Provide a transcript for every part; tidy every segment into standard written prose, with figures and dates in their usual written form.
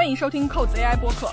欢迎收听扣子 AI 播客。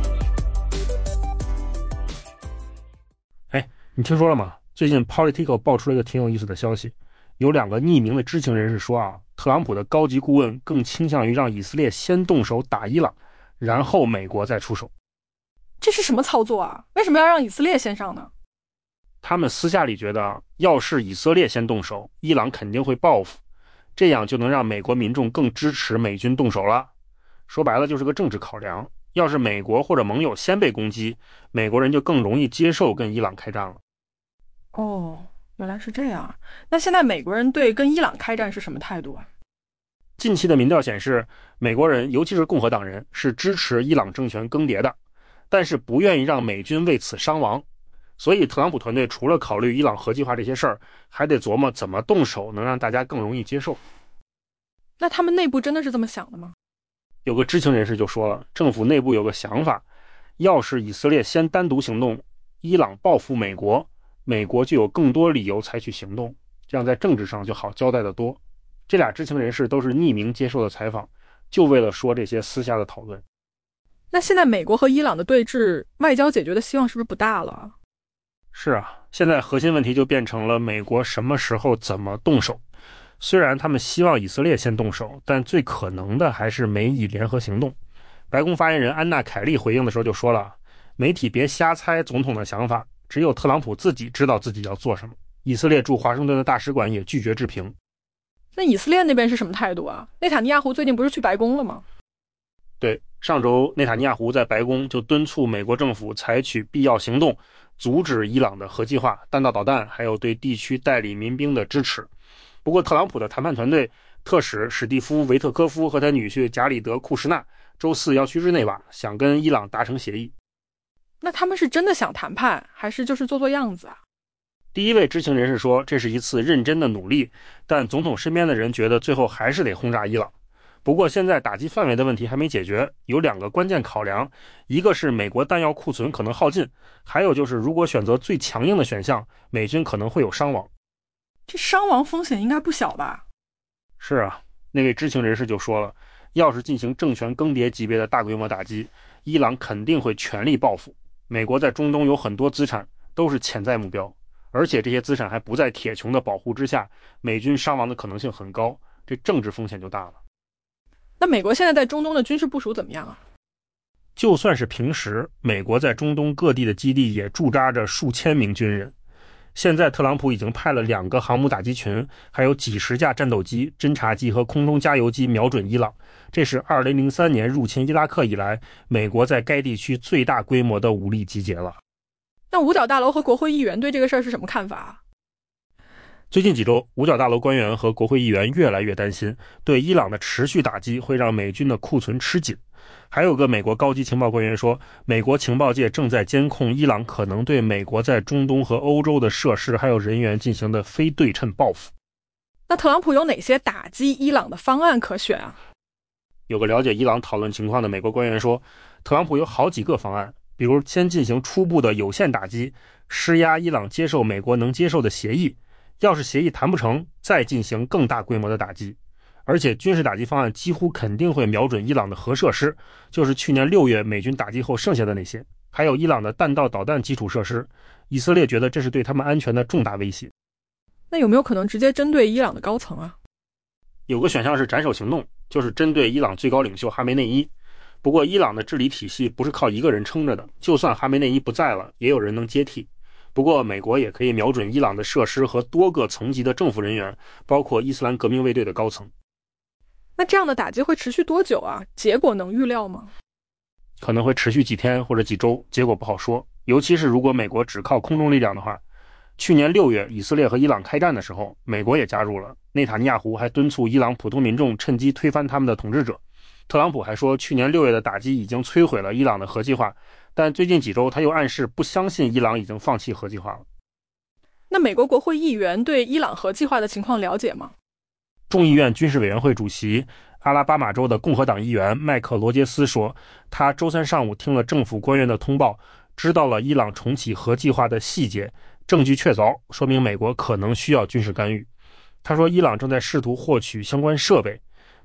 你听说了吗？最近 Politico 爆出了一个挺有意思的消息，有2个匿名的知情人士说特朗普的高级顾问更倾向于让以色列先动手打伊朗，然后美国再出手。 这是什么操作啊？为什么要让以色列先上呢？ 他们私下里觉得，要是以色列先动手，伊朗肯定会报复，这样就能让美国民众更支持美军动手了。说白了就是个政治考量，要是美国或者盟友先被攻击，美国人就更容易接受跟伊朗开战了。 哦，原来是这样。那现在美国人对跟伊朗开战是什么态度啊？ 近期的民调显示，美国人尤其是共和党人是支持伊朗政权更迭的，但是不愿意让美军为此伤亡。所以特朗普团队除了考虑伊朗核计划这些事儿，还得琢磨怎么动手能让大家更容易接受。 那他们内部真的是这么想的吗？ 有个知情人士就说了，政府内部有个想法，要是以色列先单独行动，伊朗报复美国，美国就有更多理由采取行动，这样在政治上就好交代得多。这俩知情人士都是匿名接受的采访，就为了说这些私下的讨论。 那现在美国和伊朗的对峙，外交解决的希望是不是不大了？ 是啊，现在核心问题就变成了美国什么时候怎么动手。虽然他们希望以色列先动手，但最可能的还是美以联合行动。白宫发言人安娜凯利回应的时候就说了，媒体别瞎猜总统的想法，只有特朗普自己知道自己要做什么。以色列驻华盛顿的大使馆也拒绝置评。 那以色列那边是什么态度啊？内塔尼亚胡最近不是去白宫了吗？ 对，上周内塔尼亚胡在白宫就敦促美国政府采取必要行动，阻止伊朗的核计划、弹道导弹，还有对地区代理民兵的支持。不过特朗普的谈判团队特使史蒂夫·维特科夫和他女婿贾里德·库什纳周四要去日内瓦，想跟伊朗达成协议。 那他们是真的想谈判，还是就是做做样子啊？ 第一位知情人士说，这是一次认真的努力，但总统身边的人觉得最后还是得轰炸伊朗。不过现在打击范围的问题还没解决，有2个关键考量，一个是美国弹药库存可能耗尽，还有就是如果选择最强硬的选项，美军可能会有伤亡。 这伤亡风险应该不小吧？ 是啊，那位知情人士就说了，要是进行政权更迭级别的大规模打击，伊朗肯定会全力报复。美国在中东有很多资产都是潜在目标，而且这些资产还不在铁穹的保护之下，美军伤亡的可能性很高，这政治风险就大了。 那美国现在在中东的军事部署怎么样啊？ 就算是平时，美国在中东各地的基地也驻扎着数千名军人。现在特朗普已经派了2个航母打击群，还有几十架战斗机、侦察机和空中加油机瞄准伊朗。这是2003年入侵伊拉克以来，美国在该地区最大规模的武力集结了。 那五角大楼和国会议员对这个事儿是什么看法啊？ 最近几周，五角大楼官员和国会议员越来越担心，对伊朗的持续打击会让美军的库存吃紧。还有个美国高级情报官员说，美国情报界正在监控伊朗可能对美国在中东和欧洲的设施还有人员进行的非对称报复。 那特朗普有哪些打击伊朗的方案可选啊？ 有个了解伊朗讨论情况的美国官员说，特朗普有好几个方案，比如先进行初步的有限打击，施压伊朗接受美国能接受的协议，要是协议谈不成，再进行更大规模的打击。而且军事打击方案几乎肯定会瞄准伊朗的核设施，就是去年6月美军打击后剩下的那些，还有伊朗的弹道导弹基础设施。以色列觉得这是对他们安全的重大威胁。 那有没有可能直接针对伊朗的高层啊？ 有个选项是斩首行动，就是针对伊朗最高领袖哈梅内伊。不过伊朗的治理体系不是靠一个人撑着的，就算哈梅内伊不在了，也有人能接替。不过美国也可以瞄准伊朗的设施和多个层级的政府人员，包括伊斯兰革命卫队的高层。 那这样的打击会持续多久啊？结果能预料吗？ 可能会持续几天或者几周，结果不好说。尤其是如果美国只靠空中力量的话。去年6月以色列和伊朗开战的时候，美国也加入了，内塔尼亚胡还敦促伊朗普通民众趁机推翻他们的统治者。特朗普还说去年6月的打击已经摧毁了伊朗的核计划，但最近几周他又暗示不相信伊朗已经放弃核计划了。 那美国国会议员对伊朗核计划的情况了解吗？ 众议院军事委员会主席阿拉巴马州的共和党议员麦克罗杰斯说，他周三上午听了政府官员的通报，知道了伊朗重启核计划的细节，证据确凿，说明美国可能需要军事干预。他说伊朗正在试图获取相关设备，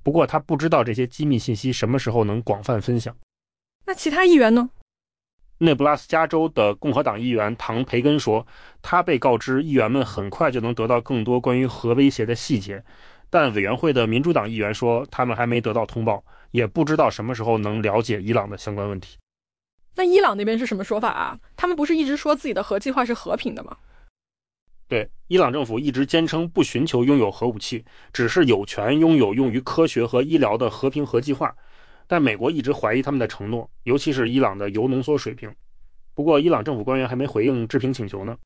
不过他不知道这些机密信息什么时候能广泛分享。 那其他议员呢？ 内布拉斯加州的共和党议员唐培根说，他被告知议员们很快就能得到更多关于核威胁的细节，但委员会的民主党议员说他们还没得到通报，也不知道什么时候能了解伊朗的相关问题。 那伊朗那边是什么说法啊？他们不是一直说自己的核计划是和平的吗？ 对，伊朗政府一直坚称不寻求拥有核武器，只是有权拥有用于科学和医疗的和平核计划。但美国一直怀疑他们的承诺，尤其是伊朗的铀浓缩水平。不过伊朗政府官员还没回应置评请求呢。